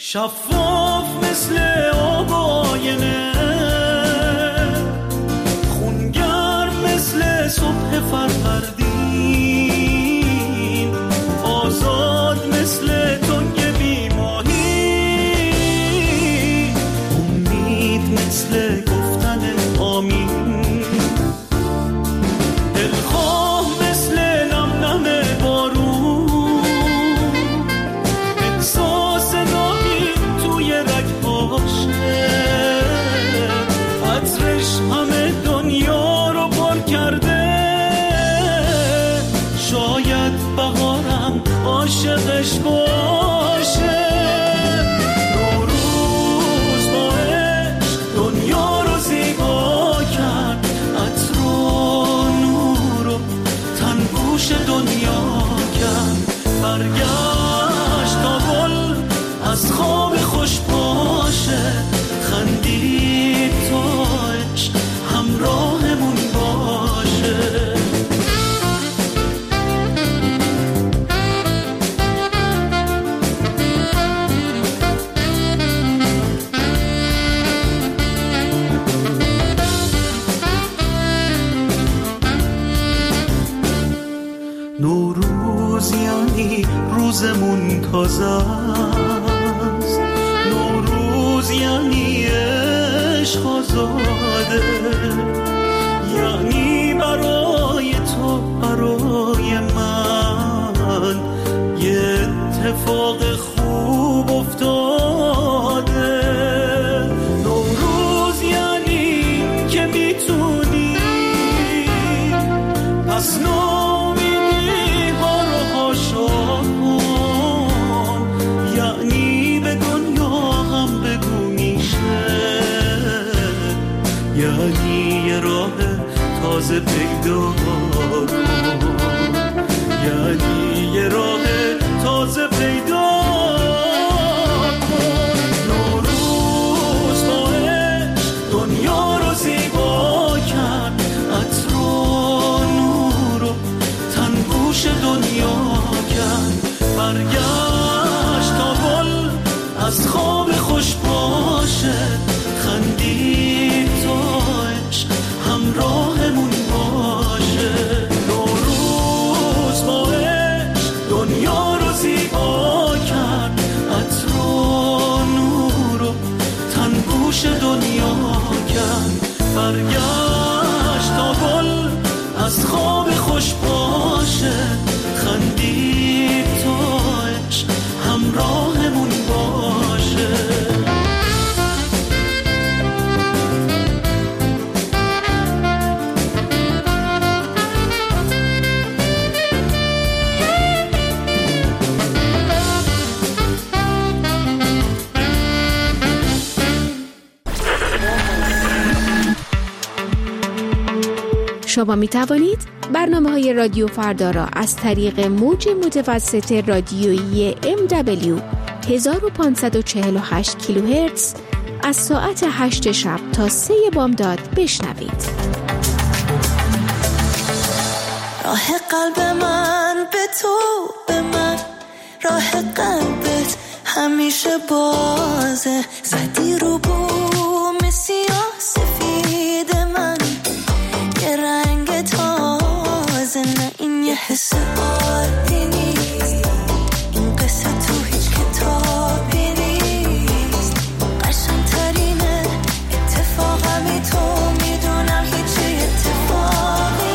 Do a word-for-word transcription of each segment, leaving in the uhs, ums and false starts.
شفاف مثل آب آینه، خونگرم مثل صبح فروردین، آزاد مثل تنگ بیماهی، امید مثل گفتن آمین، دلخواه مثل نم نم بارون، احساس نامی توی رگ‌هاشه، عطرش همه دنیا رو پر کرده، شاید بهارم عاشقش باشه. نوروز با عشق دنیا رو زیبا کرد، عطر و نور و تنگوش دنیا کرد، برگشت تا گل از خواب خوش باشه، خندید تا عشق همراهمون باشه. نوروز یعنی روزمون تازه است، نوروز یعنی عشق آزاده، یعنی برای تو برای من یه اتفاق خوب افتاده. نوروز یعنی که میتونی پس نامیدی ها رو هاشا کن، یعنی به دنیا هم بگو میشه، یعنی یه راه تازه پیدا کن، یعنی یه راه تازه پیدا کن. نوروز با عشق دنیا رو زیبا کرد، عطر و نور و تنگوش دنیا کرد، برگشت تا گل از خواب خوش باشه، خندید تا عشق همراهمون باشه. نوروز با عشق دنیا رو زیبا کرد، عطر و نور و تنگوش دنیا کرد، برگشت تا گل از خواب خوش باشه، خندید تا عشق همراهمون باشه. شما می توانید برنامه های رادیو فردا را از طریق موج متوسط رادیویی ام دبلیو هزار و پانصد و چهل و هشت کیلوهرتز از ساعت هشت شب تا سه بامداد بشنوید. راه قلب من به تو، به من راه قلبت همیشه بازه، زدی رو بوم سیاه سفید من یه رنگ تازه، نه این یه حس عادی نیست، این قصه تو هیچ کتابی نیست، قشنگ‌ترینه اتفاقمی تو میدونم هیچ اتفاقی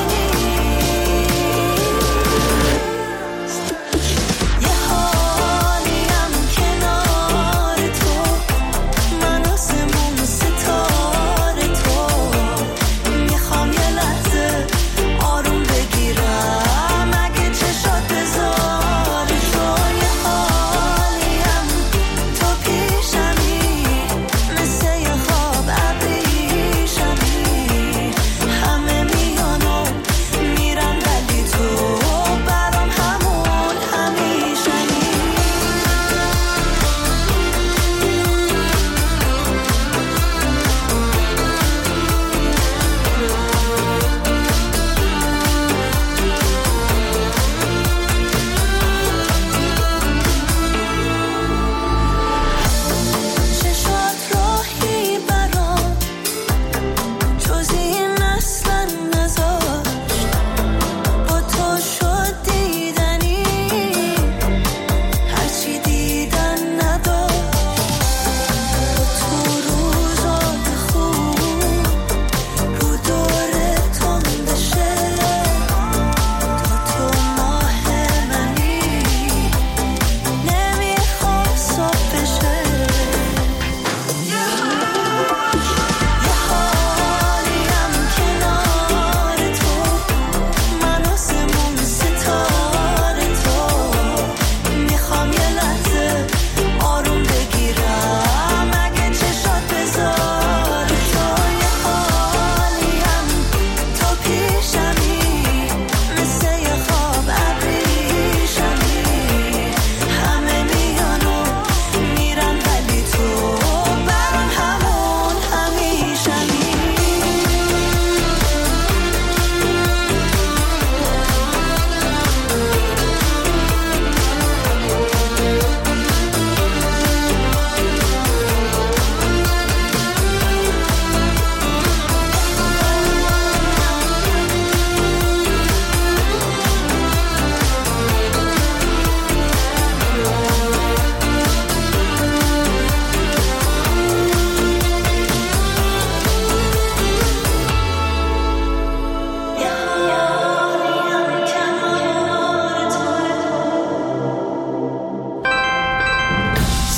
نیست، یه حالیم کنار تو، من آسمون ستاره تو، میخوام یه لحظه آروم بگیرم، اگه چشات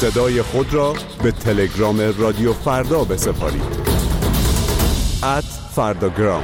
صدای خود را به تلگرام رادیو فردا بسپارید. ات فرداگرام.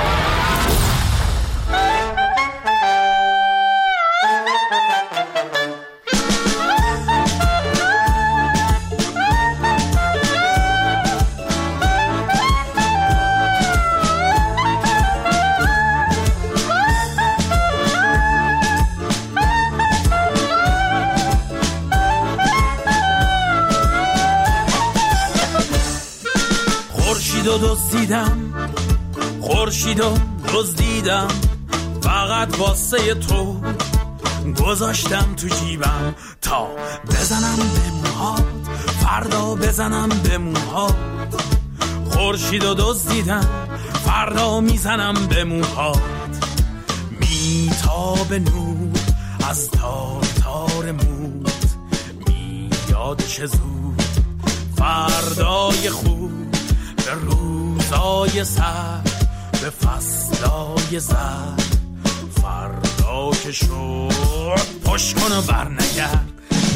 خورشیدو دزدیدم خورشیدو دزدیدم فقط واسه تو گذاشتم تو جیبم تا بزنم به موهات فردا بزنم به موهات خورشیدو دزدیدم فردا میزنم به موهات میتاب نور از تار تار موت میاد چه زود فردای خوب به روزای سر به فصلای زر فردا که شد پشت کن و برنگرد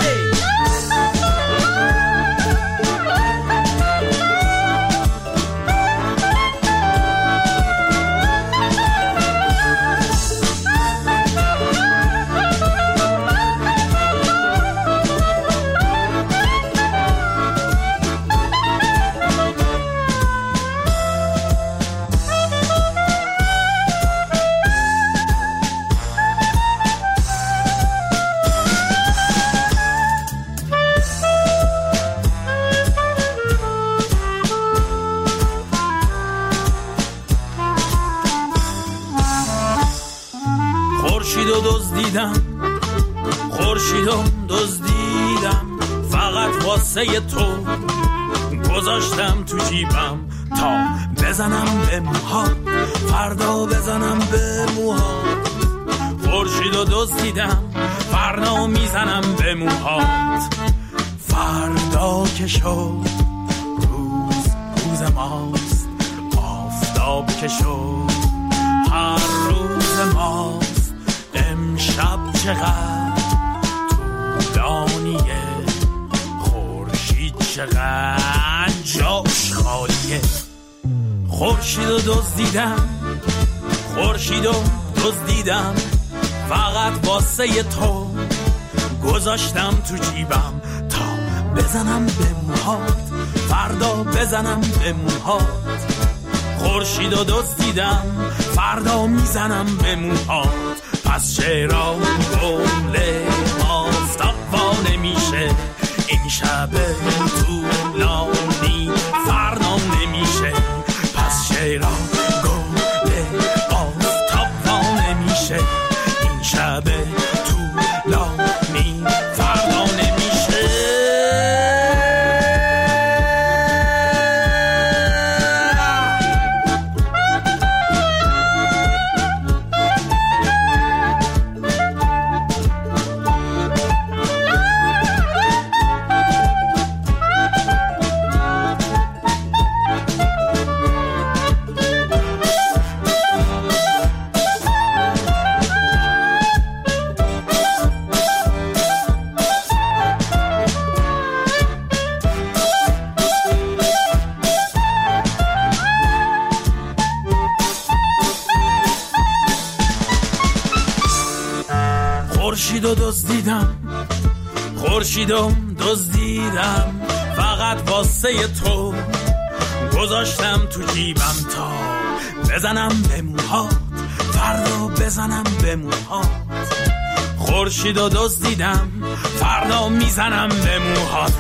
خورشیدو دزدیدم خورشیدو دزدیدم فقط واسه تو گذاشتم تو جیبم تا بزنم به موهات فردا بزنم به موهات خورشیدو دزدیدم فردا میزنم به موهات فردا که شد روز روز ماست آفتاب که شد هر روز ماست امشب چقدر طولانیه خورشید چقدر جاش خالیه خورشیدو دزدیدم خورشیدو دزدیدم فقط واسه تو گذاشتم تو جیبم تا بزنم به موهات فردا بزنم به موهات خورشیدو دزدیدم فردا میزنم به موهات پس چرا گل آفتاب وا نمیشه این شب طولانی فردا نمیشه پس چرا گل آفتاب وا نمیشه این شب طولانی فردا نمیشه خورشیدو دزدیدم خورشیدو دزدیدم فقط واسه تو گذاشتم تو جیبم تا بزنم به موهات فردا بزنم به موهات خورشیدو دزدیدم فردا میزنم به موهات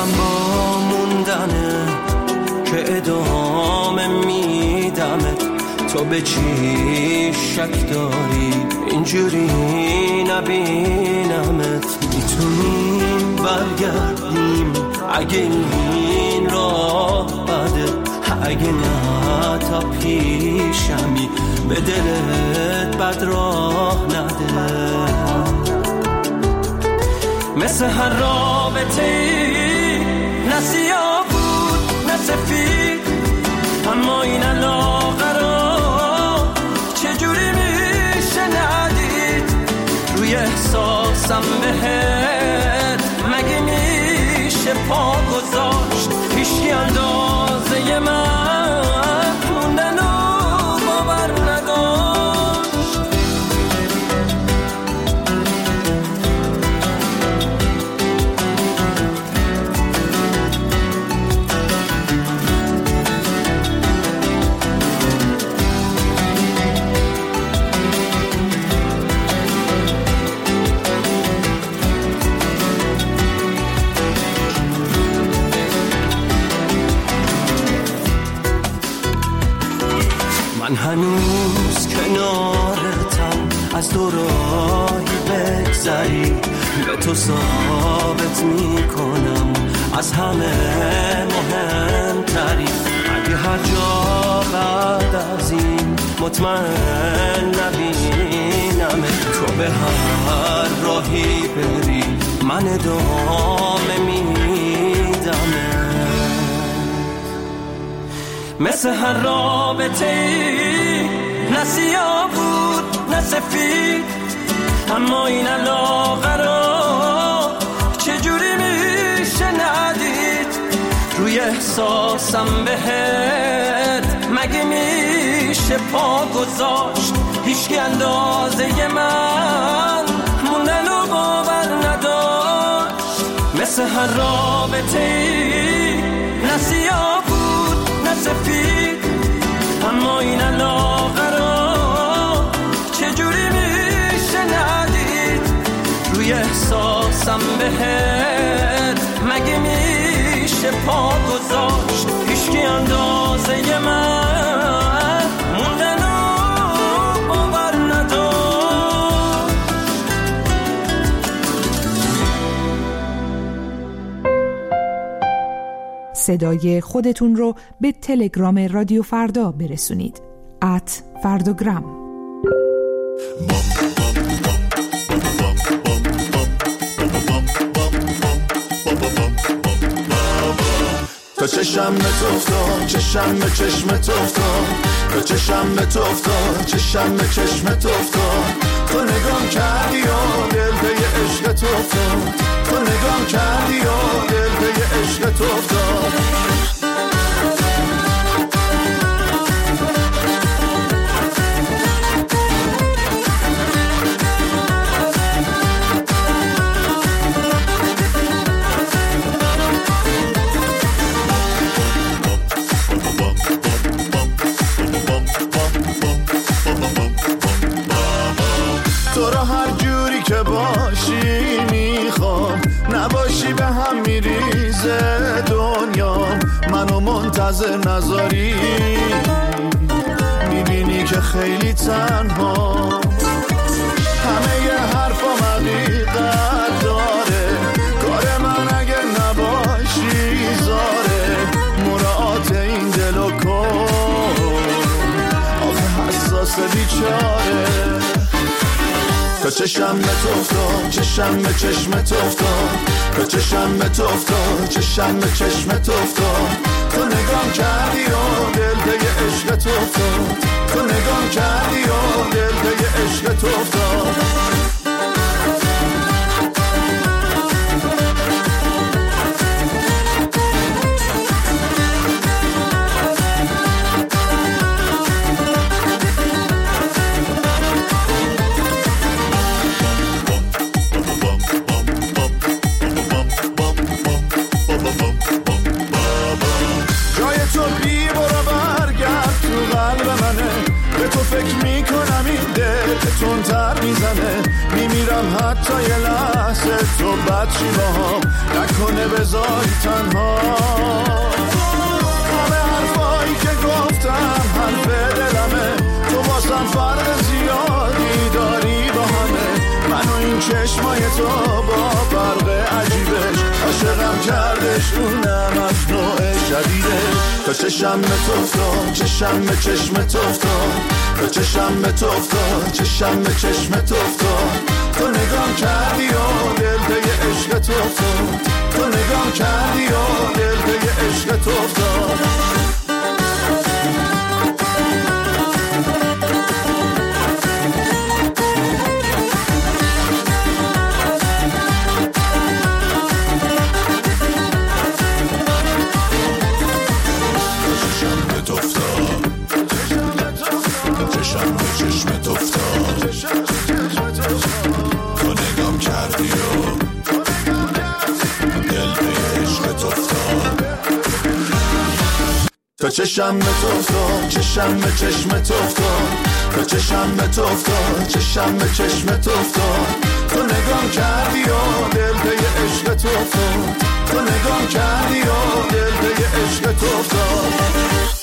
دلم با موندنه که ادامه میدمت. تو به چی شک داری اینجوری نبینمت؟ میتونیم برگردیم اگه این راه بده، اگه نه تا پیشمی به دلت بد راه نده. مثل هر رابطه ای نه سیاه بود نه سفید، اما این علاقه رو چجوری میشه ندید؟ روی احساسم بهت مگه میشه پا گذاشت؟ هیچکی اندازه من موندن و باور نداشت. من هنوز کنارتم، از دو راهی بگذری به تو ثابت میکنم از همه مهمتری. اگه هر جا بعد از این مطمئن نبینم، تو به هر راهی بری من ادامه میدم. مثل هر رابطه ای نه سیاه بود نه سفید، اما این علاقه رو چجوری میشه ندید؟ روی احساسم بهت مگه میشه پا گذاشت؟ هیچکی اندازه من موندن و باور نداشت. مثل هر رابطه ای نه سیاه سفید، اما این علاقه رو چجوری میشه ندید؟ روی احساسم بهت مگه میشه پا گذاشت؟ هیچکی اندازه من موندن و باور نداشت. صدای خودتون رو به تلگرام رادیو فردا برسونید. ات فرداگرام. تا چشم به تو افتاد، چشم به چشم تو افتاد، تا چشم به تو افتاد، چشم به چشم تو افتاد. تو نگام کردی و دل به عشق تو افتاد، تو نگام کردی و دل به عشق تو افتاد. تو را هر جوری که باشی میخوام، نباشی به هم میریزه دنیا. منو منتظر نذاری، میبینی که خیلی تنها. همه ی حرفام حقیقت داره، کار من اگر نباشی زاره. مراعات این دل و کن، آخه حساس بیچاره. تا چشم به تو افتاد، چشم به چشم تو افتاد، تا چشم به تو افتاد، چشم به چشم تو افتاد. تو نگام کردی و دل به عشق تو افتاد، تو نگام کردی و دل به عشق تو افتاد. فکر میکنم این دل تندتر میزنه، میمیرم حتی یه لحظه بحث تو بد چی باهم نکنه بذاری تنها. همه حرفایی که گفتم حرف دلمه، تو واسم فرق زیادی داری با همه. من و این چشمای تو با فرق عجیبش عاشقم کردش، اونم از نوع شدیدش. تا چشم به تو افتاد، چشم به چشم تو افتاد، تا چشم به تو افتاد، چشم به چشم تو افتاد. تو نگام کردی و دل پی عشق تو افتاد، تو نگام کردی و دل پی عشق تو افتاد. تا چشم به تو افتاد، چشم به چشم تو افتاد، تا چشم به تو افتاد، چشم به چشم تو افتاد. تو نگام کردی و دل پی عشق تو افتاد، تو نگام کردی و دل پی عشق تو افتاد.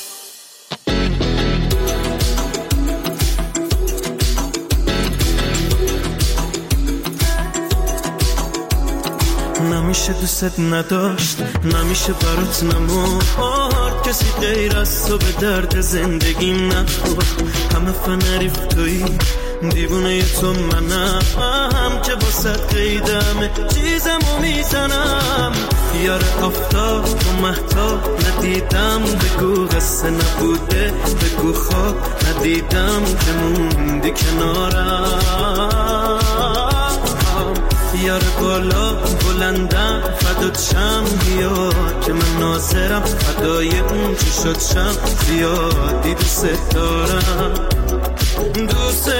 نمیشه دوست نداشت، نمیشه برات نمورد، کسی غیر از تو به درد زندگیم نخورد. همه فنریف توی دیوونه تو منم که با صد قیدمه چیزمو میزنم. یار آفتاب و مهتاب ندیدم، بگو قصه نبوده، بگو خواب ندیدم که موندی کنارم. یار بالا بلندم فدات شم، بیا که من ناظرم فدای اون چی شد شم. زیادی دوست دارم، دوست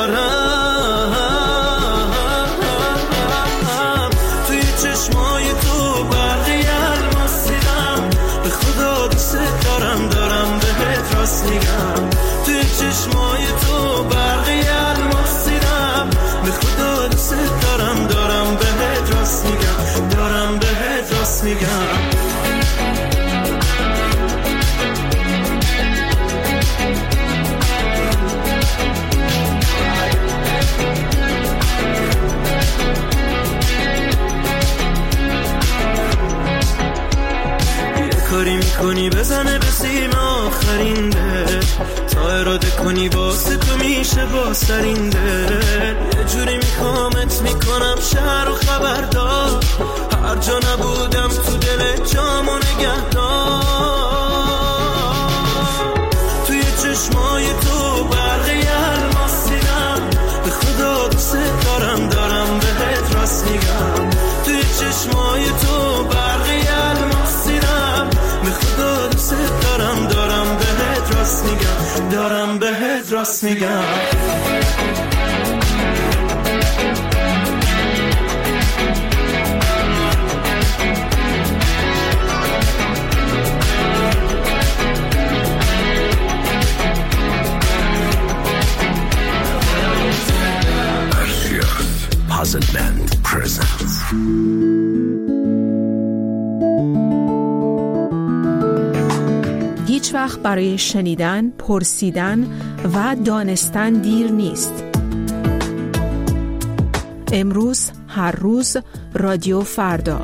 دارم. توی چشمای تو برقی الماس دیدم، به خدا دوست دارم، دارم بهت راست میگم. توی چشمای تو برقی الماس دیدم، به خدا دوست دارم، دارم بهت راست میگم، دارم بهت راست میگم. کاری میکنی بزنه به سیم آخرین ده، تا اراده کنی واسه تو میشه با سرینده. یه جوری میکامت میکنم شهر و خبردار، هر جا نبودم تو دل جامو نگهدار. توی چشمای تو برقی الماس دیدم، به خدا دوست دارم، دارم بهت راست میگم. توی چشمای تو برقی الماس دیدم، به خدا دوست دارم، دارم بهت راست میگم، دارم بهت راست میگم. Puzzle Band presents هیچ وقت برای شنیدن، پرسیدن و دانستن دیر نیست. امروز، هر روز، رادیو فردا.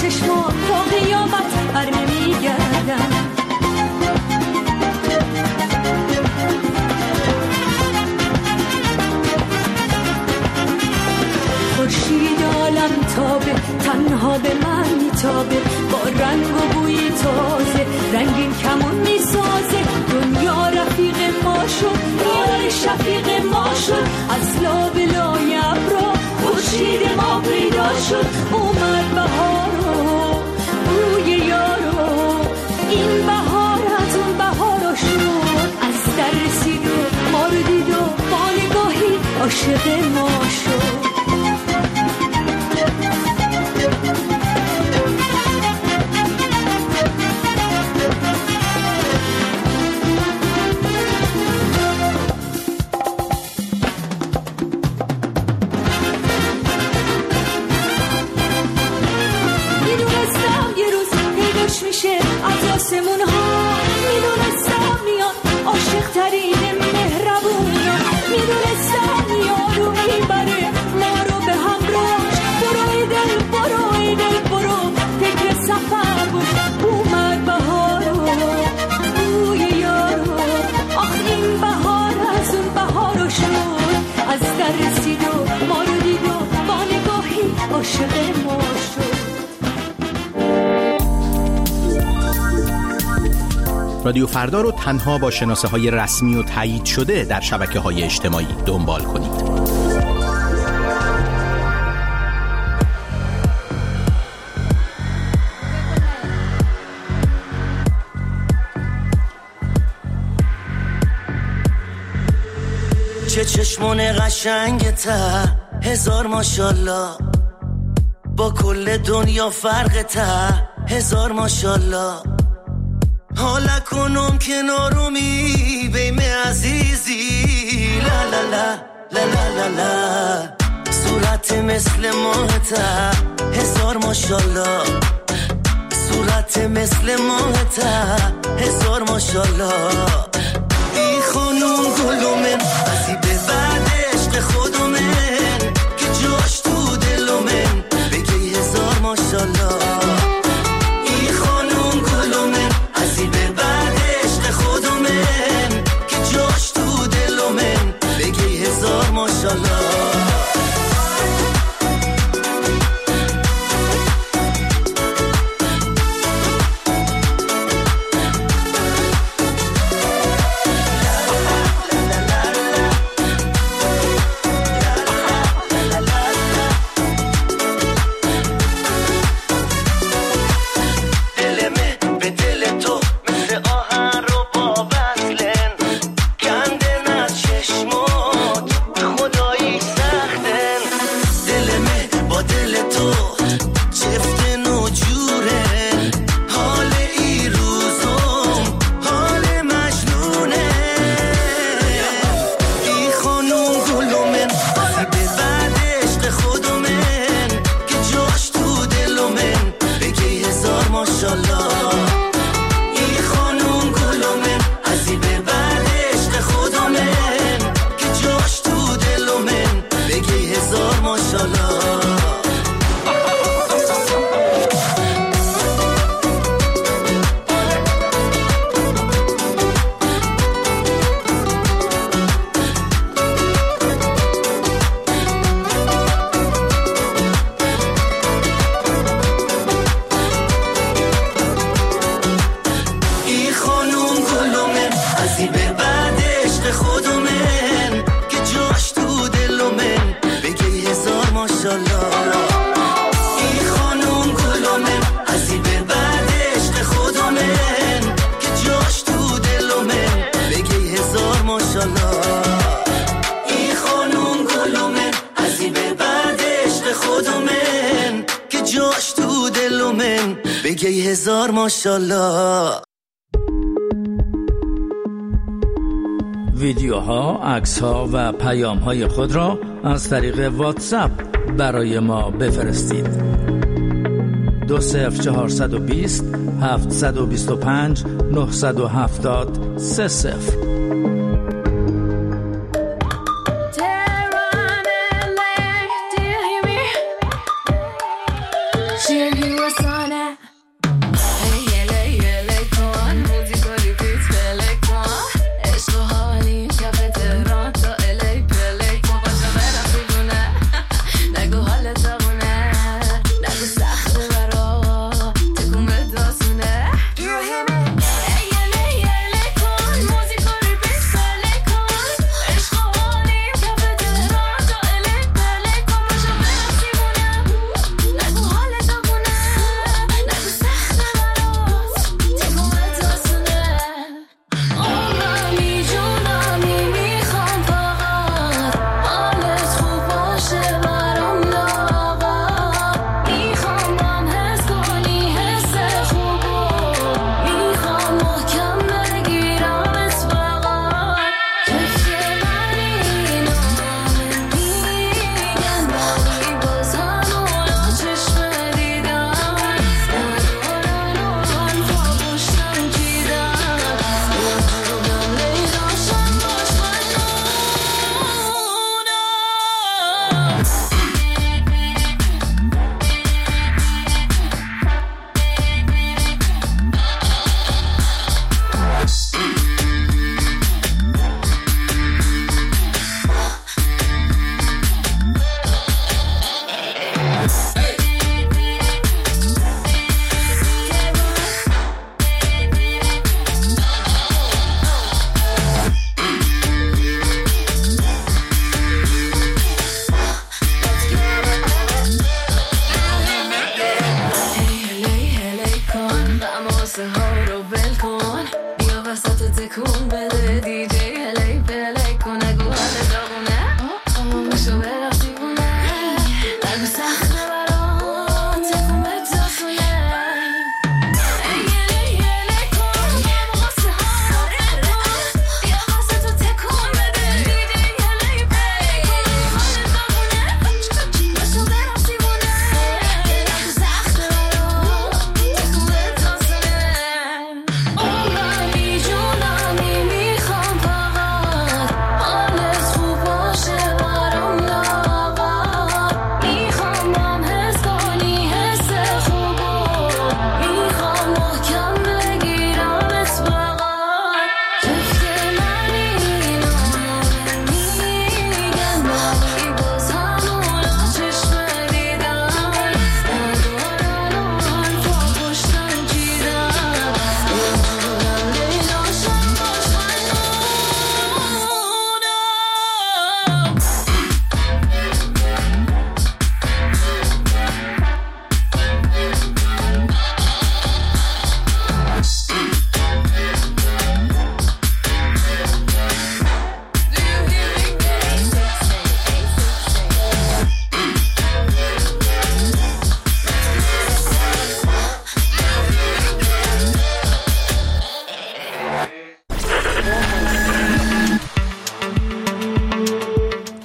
چشما تا قیامت بر نمیگردم. خورشید عالم تابه تنها به من میتابه، با رنگ و بوی تازه رنگین کمون میسازه. دنیا رفیق ما شد، یار شفیق ما شد، از لابلای ابرا خورشید ما پیدا شد. اومد بهارو روی یارو، این بهار از اون بهارو شد. از در رسید و ما رو دید و با نگاهی عاشق ما شد. میشه از آسمون ها، میدونستم میاد عاشق ترین مهربونم، میدونستم یارو میبره ما رو به همراهش. برو ای دل برو ای دل برو فکر سفر بود. اومد بهارو روی یارو، آخ این بهار از اون بهارو شد. از در رسید و ما رو دید و با نگاهی عاشق ما شد. رادیو فردا رو تنها با شناسه های رسمی و تایید شده در شبکه های اجتماعی دنبال کنید. چه چشمون قشنگته، هزار ماشالله، با کل دنیا فرقته، هزار ماشالله. حالا کنم کنارومی بیم عزیزی، لا لا لا لا لا لا لا. صورت مثل ماهته، هزار ماشالله، صورت مثل ماهته، هزار ماشالله. ای خانوم گلومن بسی به بعد عشق خودمن، که جاش تو دلومن بگی هزار ماشالله. ای خانوم گلومن بسی به بعد عشق خودمن، که جاش تو دلومن بگی هزار ماشالله. هزار ماشالله. ویدیوها، عکس‌ها و پیام‌های خود را از طریق واتساپ برای ما بفرستید. دو صفر چهارصد و بیست هفتصد و بیست و پنج نهصد و هفتاد سه صفر. Share you a sign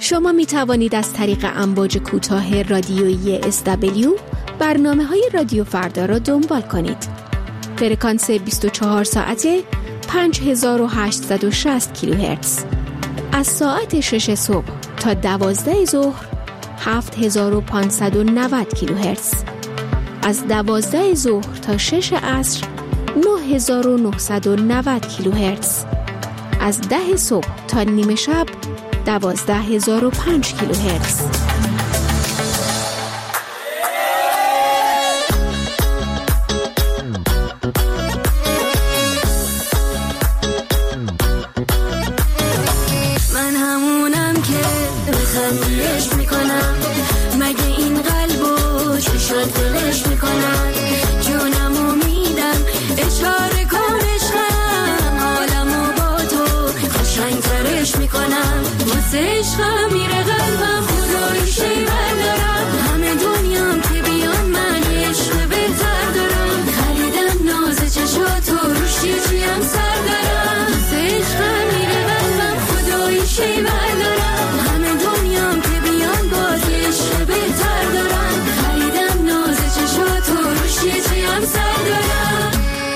شما می توانید از طریق امواج کوتاه رادیویی اس دبلیو برنامه‌های رادیو فردا را دنبال کنید. فرکانس بیست و چهار ساعته پنج هزار و هشتصد و شصت کیلوهرتز. از ساعت شش صبح تا دوازده ظهر هفت هزار و پانصد و نود کیلوهرتز. از دوازده ظهر تا شش عصر نه هزار و نهصد و نود کیلوهرتز. از ده صبح تا نیمه شب دوازده هزار و پنج کیلوهرتز. من همونم که بخندیش میکنم، مگه این قلبو چشات دلش میکنم، جونمو میدم اشاره کن عشقم، حالمو با تو خوشنگترش میکنم، واسه عشقم میره قلبم خدای شیور دارم، همه دنیام که بیان من عشق بهتر دارم، خریدم ناز چشاتو روش یه چیم سر دارم، واسه عشقم میره قلبم خدای شیور دارم، همه دنیام که بیان باز عشق بهتر دارم، خریدم ناز چشاتو روش یه چیم سر دارم.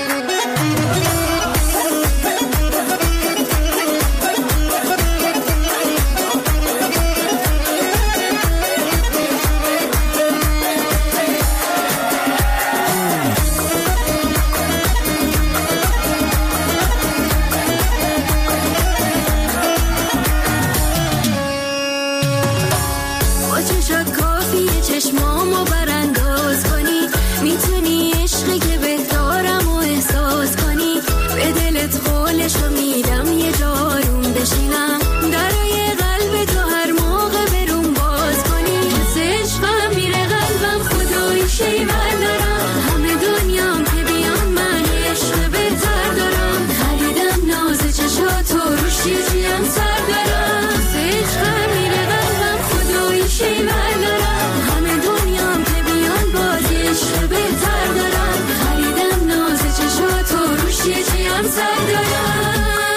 چشمامو برانداز کنی، میتونی عشقی که بهتارم و احساس کنی، به دلت قولشو میدم یه جارون بشینم، درای قلب تو هر موقع برون باز کنی، واسه عشقم میره قلبم خدای شیور دارم، همه دنیام که بیان من عشق بهتر دارم، خریدم ناز چشاتو روش یه چیم سر دارم، واسه عشقم میره قلبم خدای شیور دارم، همه دنیام که بیان باز عشق بهتر دارم، خریدم ناز چشاتو روش یه چیم سر دارم.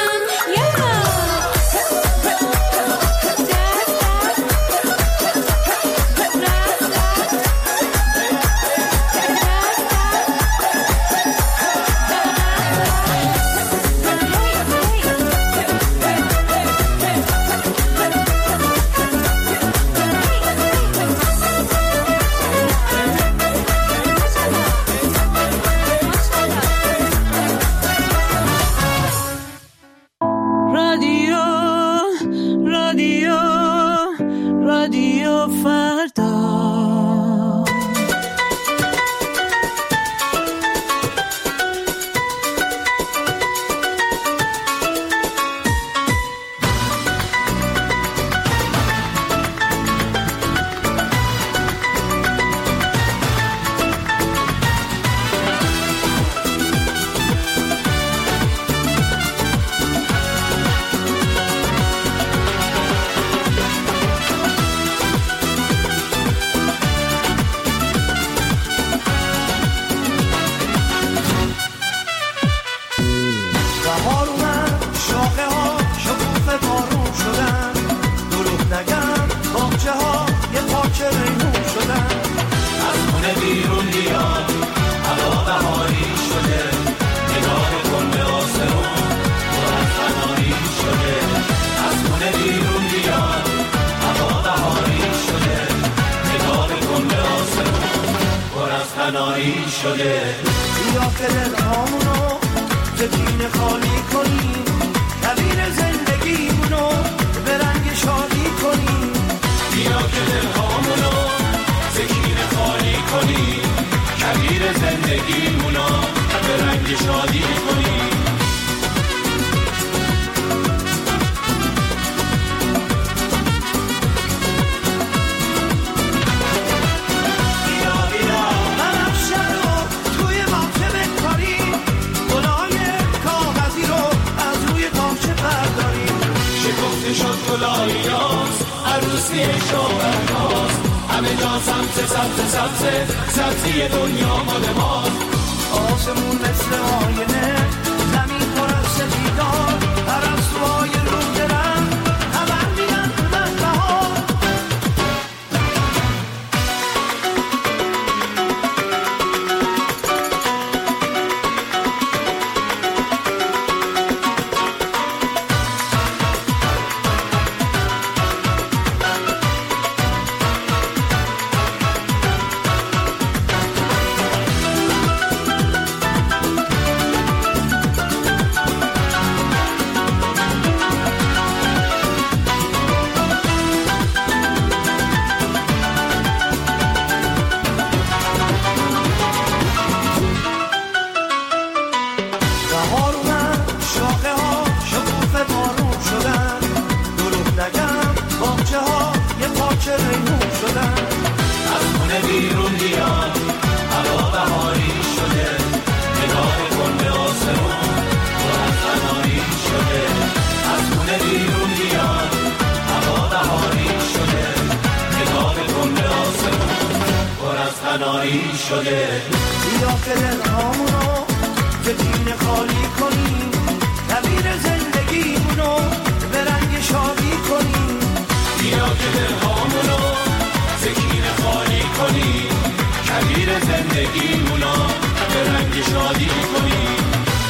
شده بیا که دلهامونو زکین خالی کنیم، کویر زندگیمونو به رنگ شادی کنیم، بیا که دلهامونو زکین خالی کنیم، کویر زندگیمونو به رنگ شادی کنیم. عروسی شوهرناست، همه جا سبز سبز سبز سبزی دنیا مال ماست، آسمون مثل آینه، زمین پر از سپیدار، پرستوهای رو درم خبر میدن من بهار، روشنایی شده. بیا که دلهامونو فتین خالی کنیم، تعبیر زندگیمونو به رنگ شادی کنیم. بیا که دلهامونو فتین خالی کنیم، تعبیر زندگیمونو به رنگ شادی کنیم.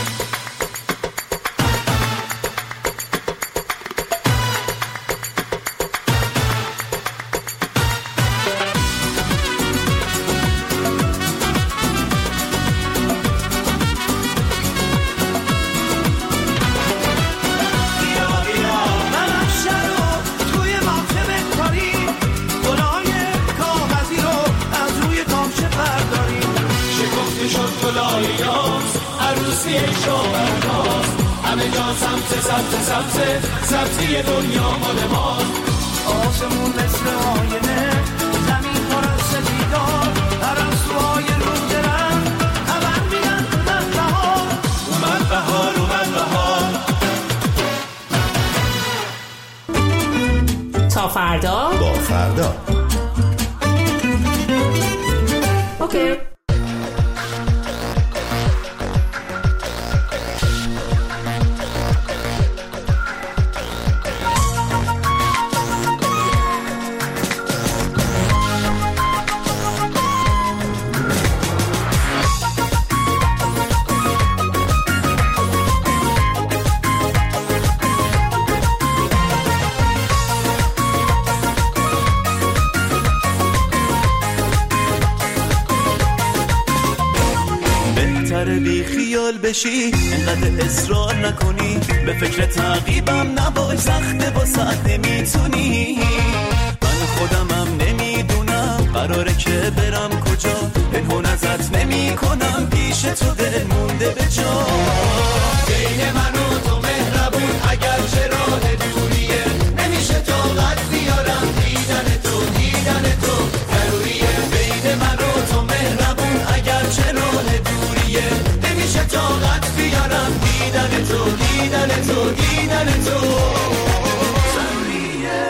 عروسی شاورماست، همه جا سمت سمت سمت سبزی دنیا مال ماست. آسمون مثل آینه، زمین پر از سپیدار، پرستوهای رو درن خبر میدن اومد بهار، اومد بهار، اومد بهار. تا فردا با فردا. اوکی. بی خیال بشی، انقدر اصرار نکنی، به فکر تعقیبم نباش، سخته واسه نمیتونی. من خودمم نمیدونم قراره که برم کجا، پنهون ازت نمی کنم، پیش تو دل مونده به جا. بین من و تو مهربون اگر چه راه دوریه، نمیشه طاقت بیارم دیدن تو، دیدن تو ضروریه. بین من و تو مهربون اگر چه راه دوریه، نمیشه طاقت بیارم دیدن تو، دیدن تو، دیدن تو ضروریه.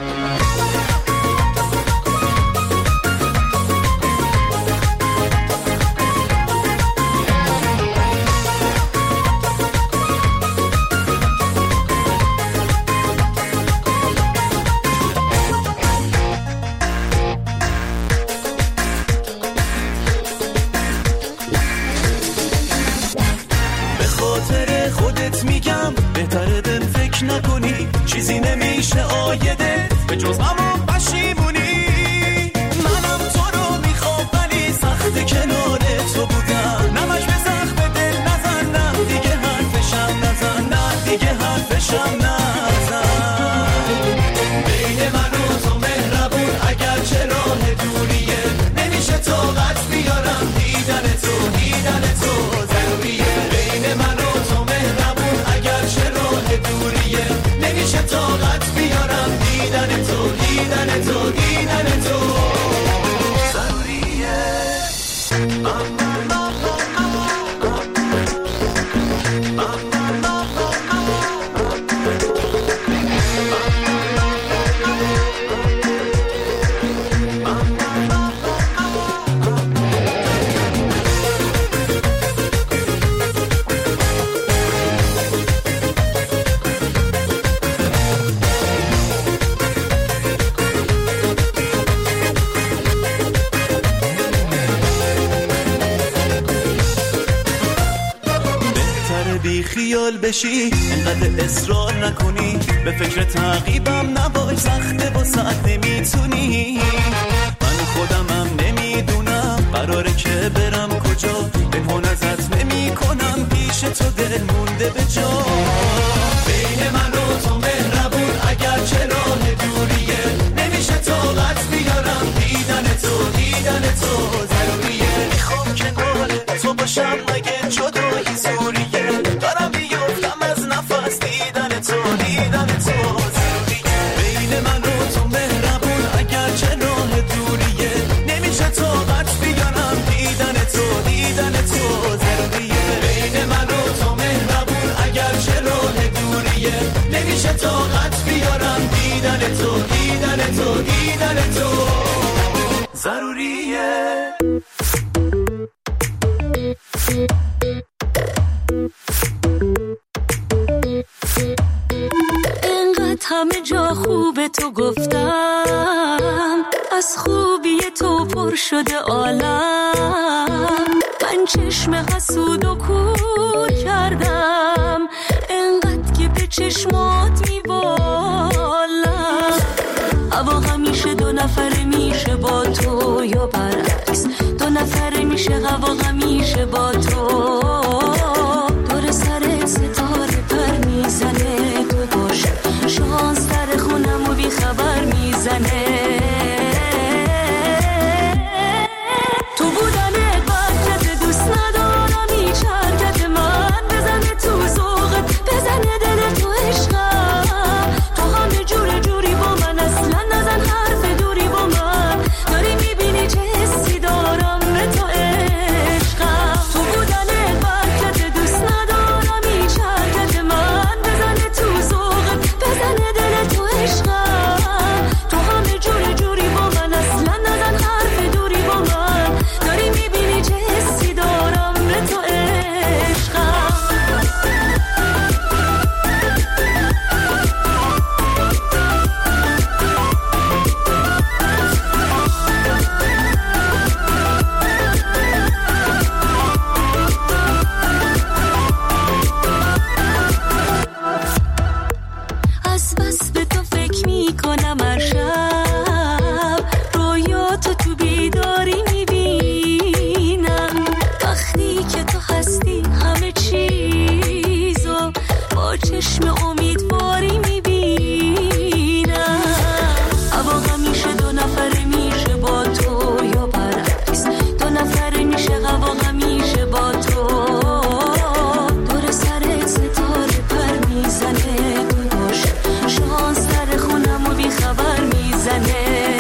میگم بهتره بهم فکر نکنی، چیزی نمیشه آیده به جز همون پشیمونی. منم تو رو میخوام ولی سخت کنار تو بودم، نمش به سخت دل نزن، نه دیگه حرفشم نزن، نه دیگه حرفشم نزن. بین من و تو مهربون اگر چه راه دوریه، نمیشه طاقت بیارم دیدن تو، دیدن تو ضروریه. بین من و تو مهربون اگر چه راه دوریه، نمیشه طاقت بیارم دیدن تو، دیدن تو، دیدن تو ضروریه. بی خیال بشی، انقدر اصرار نکنی، به فکر تعقیبم نباش، سخته واسه نمیتونی. من خودمم نمیدونم قراره که برم کجا، پنهون ازت نمی کنم، پیش تو دل مونده به جا. بین من و تو مهربون اگر چه راه دوریه، نمیشه طاقت بیارم دیدن تو، دیدن تو ضروریه. میخوام کنار تو باشم مگه جدایی زوریه، دارم بیفتم از نفس دیدن تو، دیدن تو ضروریه. بین من و تو مهربون اگر چه راه دوریه، نمیشه طاقت بیارم دیدن تو، دیدن تو ضروریه. بین من و تو مهربون اگر چه راه دوریه، نمیشه طاقت بیارم دیدن تو، دیدن تو، دیدن تو ضروریه. همه جا خوب تو گفتم، از خوبی تو پر شده عالم. من چشم حسود و کور کردم، انقدر که به چشمات میبالم. هوا همیشه دو نفره میشه با تو یا برعکس، دو نفره میشه هوا همیشه با تو. دور سر ستاره پر میزنه، تو باش شانس در خونم و بی خبر میزنه. تو بودن برکت دوست ندارم، هیچ حرکت من بزنه تو ذوقت، بزنه دل تو عشقم. تو همه جور جوری با من، اصلا نزن حرف دوری با من. داری میبینی چه حسی دارم به تو عشقم. تو بودن برکت دوست ندارم، هیچ حرکت من بزنه تو ذوقت، بزنه دل تو عشقم. تو همه جور جوری با من، اصلا نزن حرف دوری با من. داری میبینی چه حسی دارم به تو عشقم. از بس به تو فکر میکنم هر شب، رویاتو تو بیداری میبینم. وقتی که تو هستی همه چیزو با چشم امیدواری میبینم. هوا همیشه دو نفره میشه با تو یا برعکس، دو نفره میشه هوا همیشه با تو. دور سر ستاره پر میزنه، تو باش شانس در خونم و بی خبر میزنه.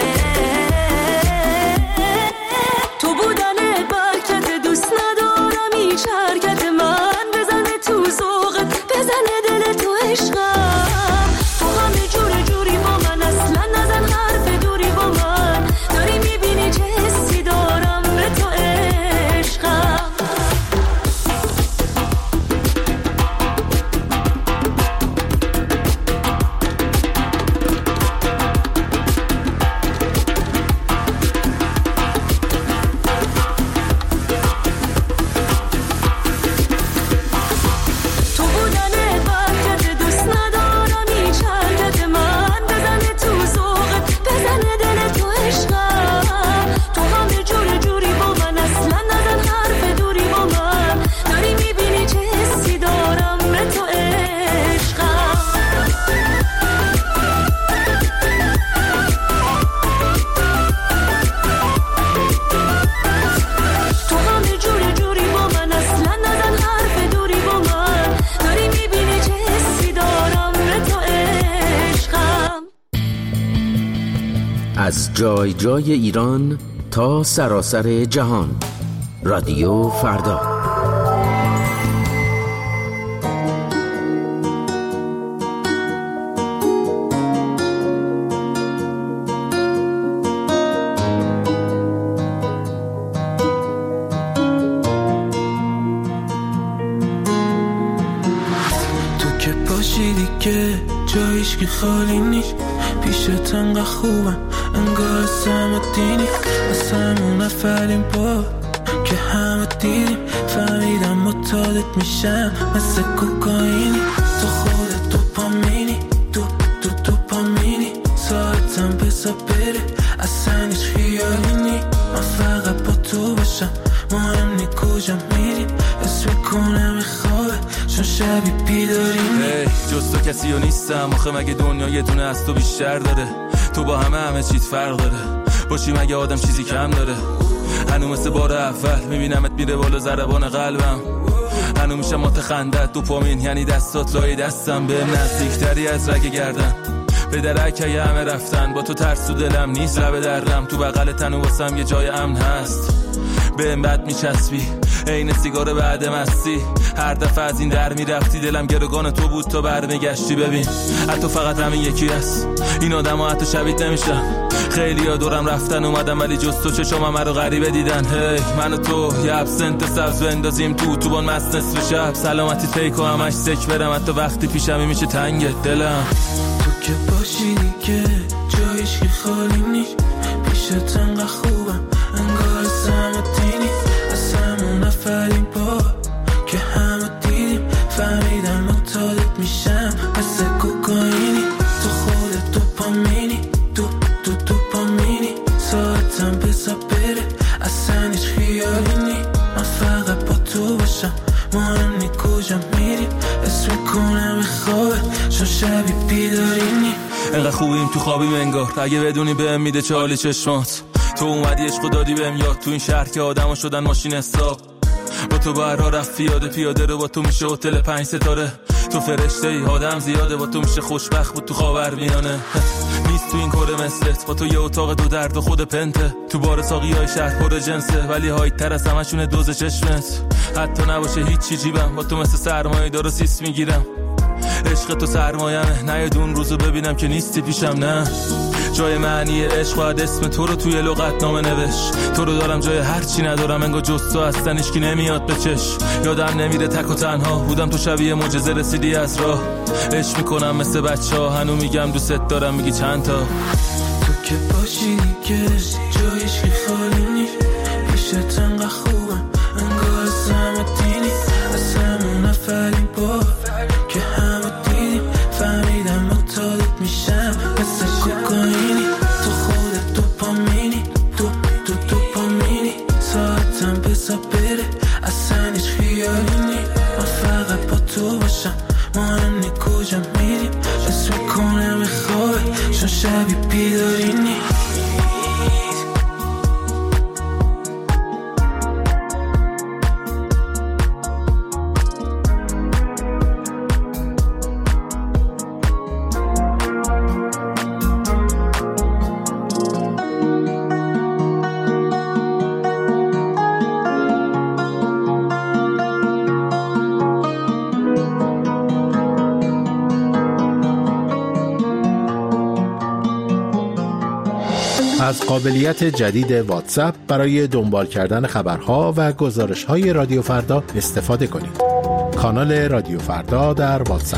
تو بودن برکت دوست ندارم، هیچ حرکت من بزنه تو ذوقت، بزنه دل تو عشقم. تو همه جور جوری با من، اصلا نزن حرف دوری با من. داری میبینی چه حسی دارم به تو عشقم. تو بودن برکت دوست ندارم، هیچ حرکت من بزنه تو ذوقت، بزنه دل تو عشقم. تو همه جور جوری با من، اصلا نزن حرف دوری با من. داری میبینی چه حسی دارم به تو عشقم. تو همه جور جوری با من، اصلا نزن حرف دوری با من. داری میبینی چه حسی دارم به تو عشقم. از جای جای ایران تا سراسر جهان، رادیو فردا. تو که باشی دیگه جایش که خالی نیست، پیشت انقدر خوبم انگار سم و دینی. از همون اولین بار که همه دیدیم فهمیدم متعادت میشم مثل کوکائینی. تو خودت دوپامینی، دو دو دوپامینی. ساعتم بزا بره، اصلا هیچ خیالی نی. من فقط با تو باشم، مهم نی کجا میریم. اسم کنم خوابه چون شبی بیداریم. hey, جز تو کسی رو نیستم، آخه مگه دنیا یه دونه از تو بیشتر داره؟ تو با همه همه چیز فرق داره، باشی مگه آدم چیزی کم داره؟ هنو مثل بار اول میبینمت میره بالا ضربان قلبم. هنو میشم مات خندت دوپامین، یعنی دستات لای دستم به نزدیکتری از رگ گردن. به درکه همه رفتن، با تو ترس تو دلم نیست لب دردم. تو بغل تن و واسم یه جای امن هست، به این بد میچسبی عین سیگار بعد مستی. هر دفعه از این در میرفتی دلم گروگان تو بود تا برمیگشتی. ببین حتی فقط همین یکی هست، این آدم ها حتی شبیه نمیشن. خیلی ها دورم رفتن اومدم ولی جز تو چشم همه رو غریبه دیدن. هی من و تو یه ابسنت سبز بندازیم تو اتوبان مست نصف شب. سلامتی پیکو همش سک برم حتی وقتی پیشمی میشه تنگ دلم. تو که باشی دیگه جایش که خالی نیست، پیشت انقدر خوبم انگار سمتینی. از همون نفرین بار که همه دیدیم فهمیدم مقتادت میشم مثل کوکائینی. تو خودت دوپامینی، دو دو دوپامینی. ساعتم بزا بره اصلا هیچ خیالی نی. من فقط با تو باشم مهم نی کجا میریم. اسم کنم خوابه چون شبی بیدارینی. انقدر خوبیم تو خوابیم انگار، اگه بدونی بهم میده چالی چشمات. تو اومدی عشق دادی بهم یاد، تو این شهر که آدما شدن ماشین حساب. با تو برا رفت پیاده پیاده رو، با تو میشه هتل پنج ستاره. تو فرشته ای آدم زیاده، با تو میشه خوشبخت بود تو خاورمیانه. نیست تو این کره مثلت، با تو یه اتاق دو درد و خود پنته. تو بار ساقی های شهر پر جنسه ولی هایت تر از همشونه دوز چشمت. حتی نباشه هیچی جیبم، با تو مثل سرمایه دارو سیس میگیرم. عشق تو سرمایمه، نه یه دون روزو ببینم که نیستی پیشم. نه جای معنی عشق باید اسم تو رو توی لغت نامه نوش. تو رو دارم جای هر چی ندارم، انگار جز تو هستن هیچکی نمیاد به چش. یادم نمیره تک و تنها بودم، تو شبیه معجزه رسیدی از راه. عشق میکنم مثل بچه ها، هنو میگم دوست دارم میگی چند تا. تو که باشی دیگه جایش که خالی نیست، پیشت انقدر خوبم انگار سمتینی. از همون نفرین بار که همه دیدیم فهمیدم مقتادت میشم مثل کوکائینی. تو خودت دوپامینی، دو دو دوپامینی. ساعتم بزا بره اصلا هیچ خیالی نی. من فقط با تو باشم مهم نی کجا میریم. اسم کنم خوابه چون شبی بیدارینی. از قابلیت جدید واتساپ برای دنبال کردن خبرها و گزارش‌های رادیو فردا استفاده کنید. کانال رادیو فردا در واتساپ.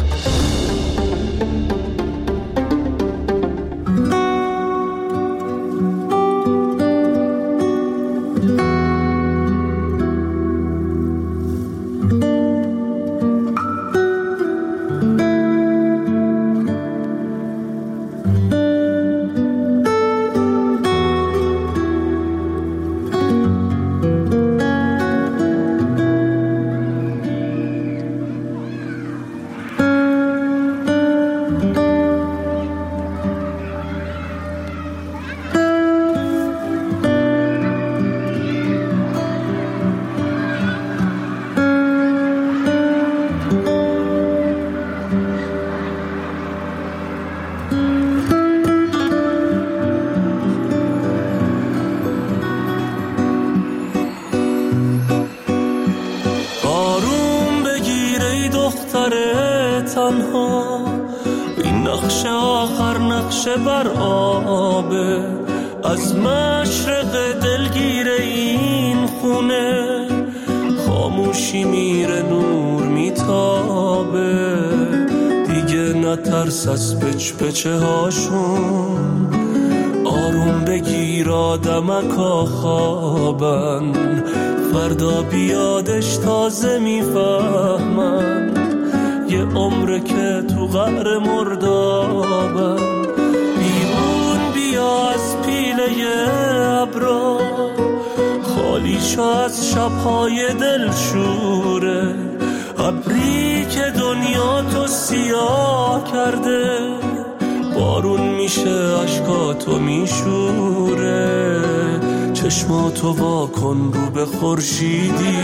این نقشه آخر نقشه بر آبه، از مشرق دلگیر این خونه خاموشی میره نور میتابه، دیگه نترس از پچ پچه هاشون، آروم بگیر آدمکا خوابن، فردا بیادش تازه میفهمن، یه عمره که تو قعر مردابن، بیرون بیا از پیله ابرا، خالی شو از شبهای دلشوره، ابری که دنیا تو سیاه کرده، بارون میشه عشقاتو میشوره، چشماتو واکن رو به خورشیدی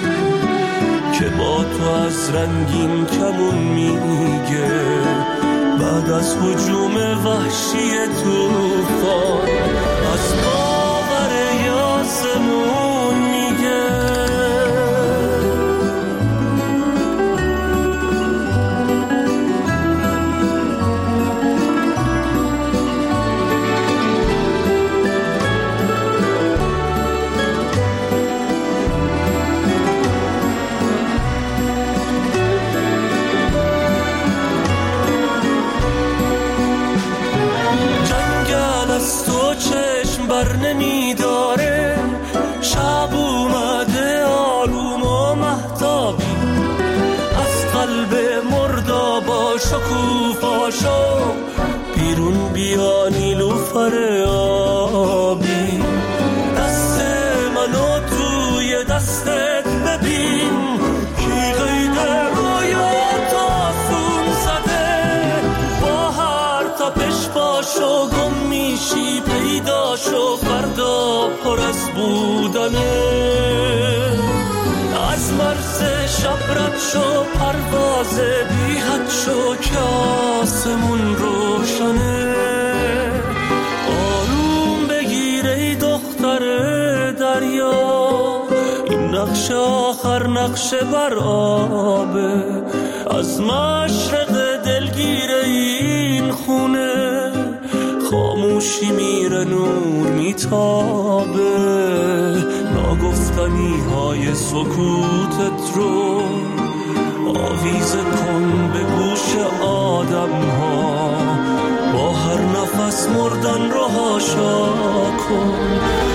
که با تو از رنگین کمون میگه، بعد از هجوم وحشی طوفان از باور آسمون میگه. پاشو بیرون بیا نیلوفر آبی، دست منو توی دستت ببین کی قید رویات آسون زده، با هر تپش پاشو گم میشی پیدا شو فردا پر از بودنه، از مرز شب رد شو پرواز بی حد شو که آسمون روشنه، آروم بگیر ای دختر دریا، این نقش آخر نقش بر آبه، از مشرق دلگیر این خونه خاموشی میره نور میتابه، ناگفتنی های سکوتت رو آویزه کن به گوش آدم ها، با هر نفس مردن رو هاشا کن،